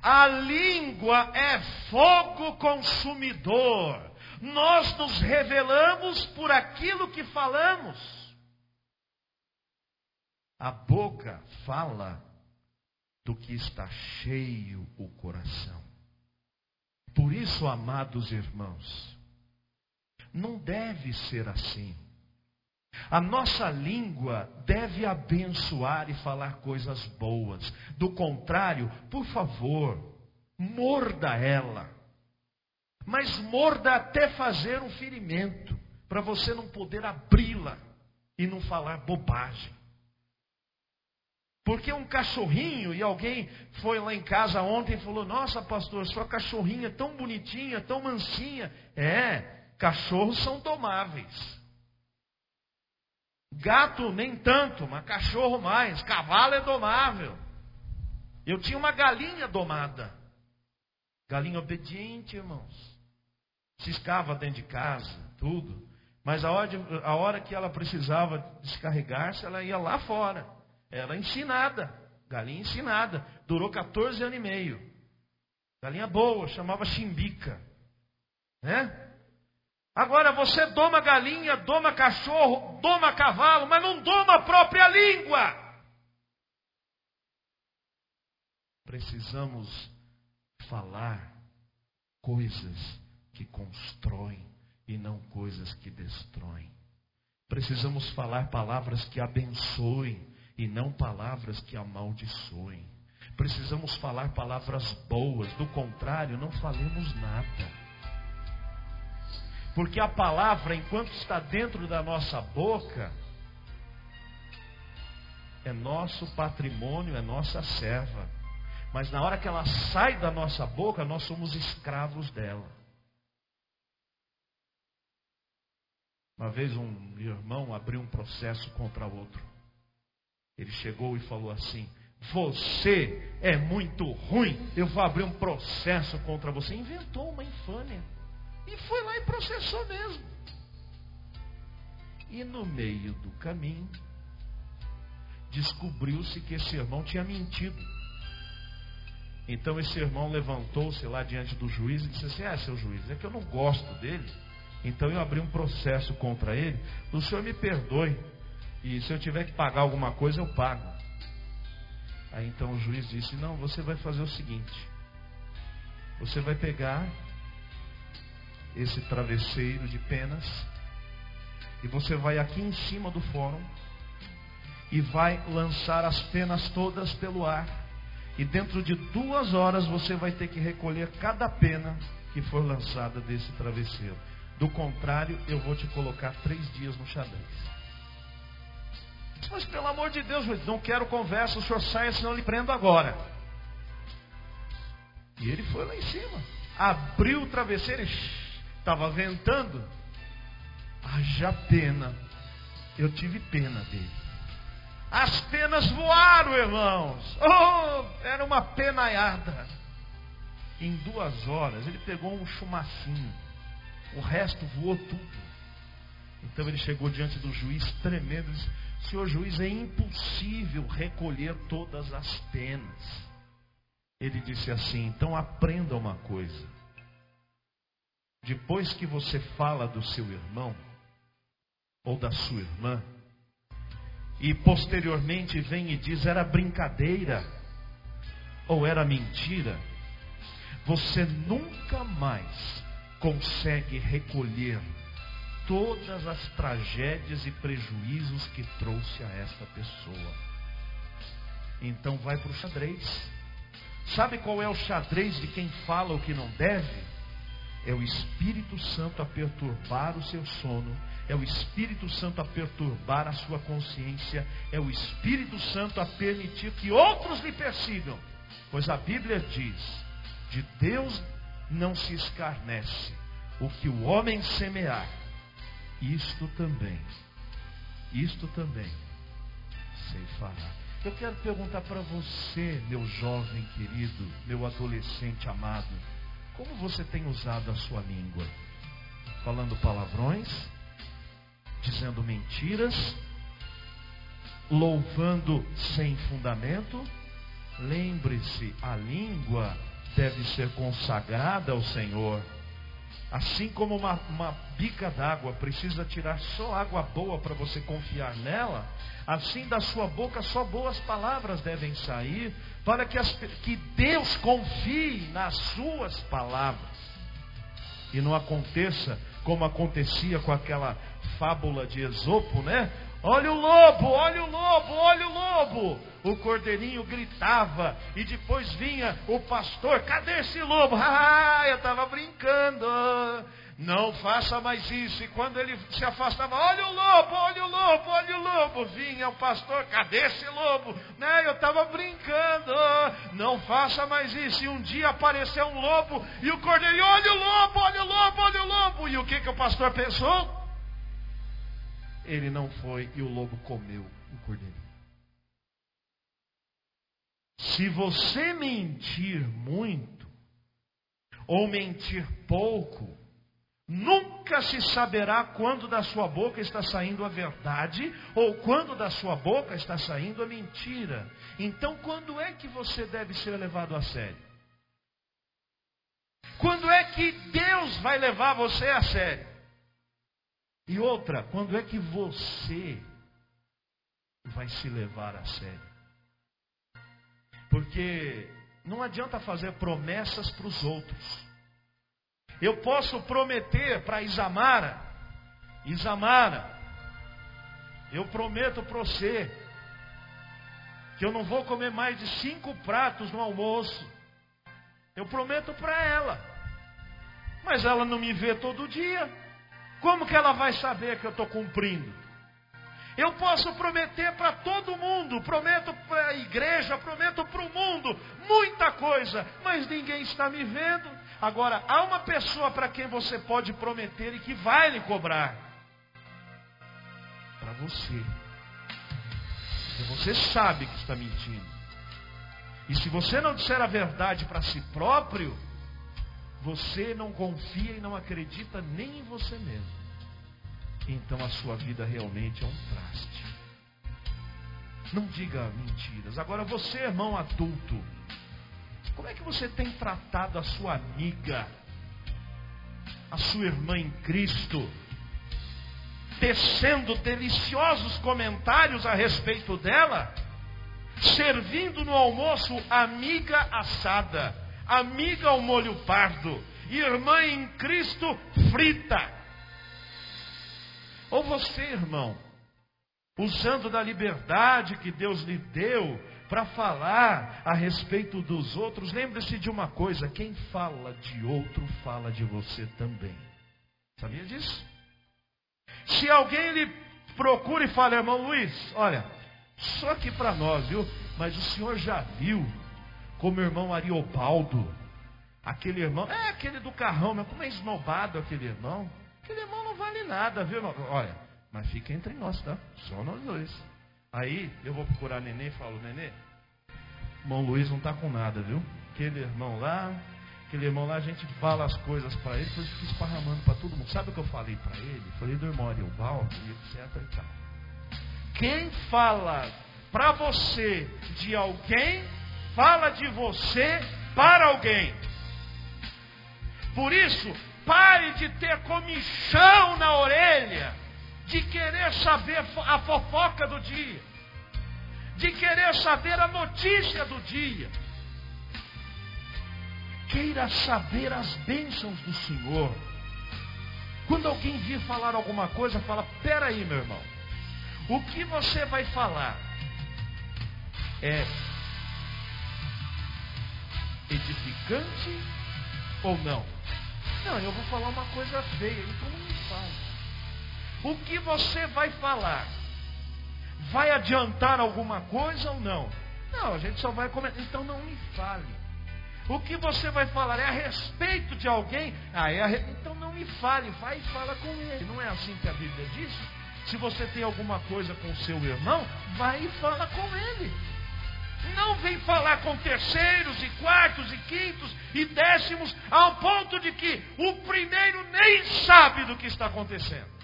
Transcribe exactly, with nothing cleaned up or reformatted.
A língua é fogo consumidor. Nós nos revelamos por aquilo que falamos. A boca fala do que está cheio o coração. Por isso, amados irmãos, não deve ser assim. A nossa língua deve abençoar e falar coisas boas. Do contrário, por favor, morda ela. Mas morda até fazer um ferimento, para você não poder abri-la e não falar bobagem. Porque um cachorrinho, e alguém foi lá em casa ontem e falou: nossa, pastor, sua cachorrinha é tão bonitinha, tão mansinha. É, cachorros são domáveis. Gato nem tanto, mas cachorro mais. Cavalo é domável. Eu tinha uma galinha domada. Galinha obediente, irmãos. Ciscava dentro de casa, tudo. Mas a hora, de, a hora que ela precisava descarregar-se, ela ia lá fora. Era ensinada. Galinha ensinada. Durou quatorze anos e meio. Galinha boa, chamava chimbica. Né? Agora você doma galinha, doma cachorro, doma cavalo, mas não doma a própria língua. Precisamos falar coisas que constroem e não coisas que destroem. Precisamos falar palavras que abençoem e não palavras que amaldiçoem. Precisamos falar palavras boas, do contrário, não falemos nada. Porque a palavra, enquanto está dentro da nossa boca, é nosso patrimônio, é nossa serva. Mas na hora que ela sai da nossa boca, nós somos escravos dela. Uma vez um irmão abriu um processo contra outro. Ele chegou e falou assim: você é muito ruim, eu vou abrir um processo contra você. Inventou uma infâmia. E foi lá e processou mesmo. E no meio do caminho, descobriu-se que esse irmão tinha mentido. Então esse irmão levantou-se lá diante do juiz e disse assim: ah, seu juiz, é que eu não gosto dele, então eu abri um processo contra ele. O senhor me perdoe, e se eu tiver que pagar alguma coisa, eu pago. Aí então o juiz disse: não, você vai fazer o seguinte, você vai pegar esse travesseiro de penas e você vai aqui em cima do fórum e vai lançar as penas todas pelo ar, e dentro de duas horas você vai ter que recolher cada pena que for lançada desse travesseiro. Do contrário, eu vou te colocar três dias no xadrez. Mas pelo amor de Deus, juiz, não quero conversa, o senhor saia, senão eu lhe prendo agora. E ele foi lá em cima, abriu o travesseiro e estava ventando. Haja pena. Eu tive pena dele. As penas voaram, irmãos. Oh, era uma penaiada. Em duas horas ele pegou um chumacinho. O resto voou tudo. Então ele chegou diante do juiz tremendo e disse: senhor juiz, é impossível recolher todas as penas. Ele disse assim: então aprenda uma coisa. Depois que você fala do seu irmão ou da sua irmã, e posteriormente vem e diz era brincadeira ou era mentira, você nunca mais consegue recolher todas as tragédias e prejuízos que trouxe a esta pessoa. Então vai para o xadrez. Sabe qual é o xadrez de quem fala o que não deve? É o Espírito Santo a perturbar o seu sono. É o Espírito Santo a perturbar a sua consciência. É o Espírito Santo a permitir que outros lhe persigam. Pois a Bíblia diz: de Deus não se escarnece. O que o homem semear, isto também, isto também se fará. Eu quero perguntar para você, meu jovem querido, meu adolescente amado, como você tem usado a sua língua? Falando palavrões? Dizendo mentiras? Louvando sem fundamento? Lembre-se, a língua deve ser consagrada ao Senhor. Assim como uma, uma bica d'água precisa tirar só água boa para você confiar nela, assim da sua boca só boas palavras devem sair, para que, as, que Deus confie nas suas palavras. E não aconteça como acontecia com aquela fábula de Esopo, né? Olha o lobo, olha o lobo, olha o lobo. O cordeirinho gritava e depois vinha o pastor: cadê esse lobo? Ah, eu estava brincando. Não faça mais isso. E quando ele se afastava: olha o lobo, olha o lobo, olha o lobo. Vinha o pastor: cadê esse lobo? Né? Eu estava brincando. Não faça mais isso. E um dia apareceu um lobo e o cordeirinho: olha o lobo, olha o lobo, olha o lobo. E o que, que o pastor pensou? Ele não foi e o lobo comeu o cordeirinho. Se você mentir muito ou mentir pouco, nunca se saberá quando da sua boca está saindo a verdade ou quando da sua boca está saindo a mentira. Então, quando é que você deve ser levado a sério? Quando é que Deus vai levar você a sério? E outra, quando é que você vai se levar a sério? Porque não adianta fazer promessas para os outros. Eu posso prometer para Isamara: Isamara, eu prometo para você que eu não vou comer mais de cinco pratos no almoço. Eu prometo para ela. Mas ela não me vê todo dia. Como que ela vai saber que eu estou cumprindo? Eu posso prometer para todo mundo, prometo para a igreja, prometo para o mundo, muita coisa, mas ninguém está me vendo. Agora, há uma pessoa para quem você pode prometer e que vai lhe cobrar. Para você. Porque você sabe que está mentindo. E se você não disser a verdade para si próprio, você não confia e não acredita nem em você mesmo. Então a sua vida realmente é um traste. Não diga mentiras. Agora você, irmão adulto, como é que você tem tratado a sua amiga, a sua irmã em Cristo, tecendo deliciosos comentários a respeito dela, servindo no almoço amiga assada, amiga ao molho pardo, irmã em Cristo frita? Ou você, irmão, usando da liberdade que Deus lhe deu para falar a respeito dos outros, lembre-se de uma coisa: quem fala de outro, fala de você também. Sabia disso? Se alguém lhe procura e fala: irmão Luiz, olha, só aqui para nós, viu? Mas o senhor já viu como o irmão Ariobaldo, aquele irmão, é aquele do carrão, mas como é esnobado aquele irmão? Aquele irmão não vale nada, viu, irmão? Olha, mas fica entre nós, tá? Só nós dois. Aí eu vou procurar Nenê e falo: Nenê, irmão Luiz não tá com nada, viu? Aquele irmão lá, aquele irmão lá, a gente fala as coisas para ele, depois fica esparramando para todo mundo. Sabe o que eu falei para ele? Falei do irmão Ariobaldo e etc e tal. Quem fala para você de alguém, fala de você para alguém. Por isso, pare de ter comichão na orelha, de querer saber a fofoca do dia, de querer saber a notícia do dia. Queira saber as bênçãos do Senhor. Quando alguém vir falar alguma coisa, fala: pera aí, meu irmão, o que você vai falar é edificante ou não? Não, eu vou falar uma coisa feia, então não me fale. O que você vai falar vai adiantar alguma coisa ou não? Não, a gente só vai comentar. Então não me fale. O que você vai falar é a respeito de alguém? Ah, é a re... Então não me fale, vai e fala com ele. Não é assim que a Bíblia diz? Se você tem alguma coisa com o seu irmão, vai e fala com ele. Não vem falar com terceiros e quartos e quintos e décimos, ao ponto de que o primeiro nem sabe do que está acontecendo.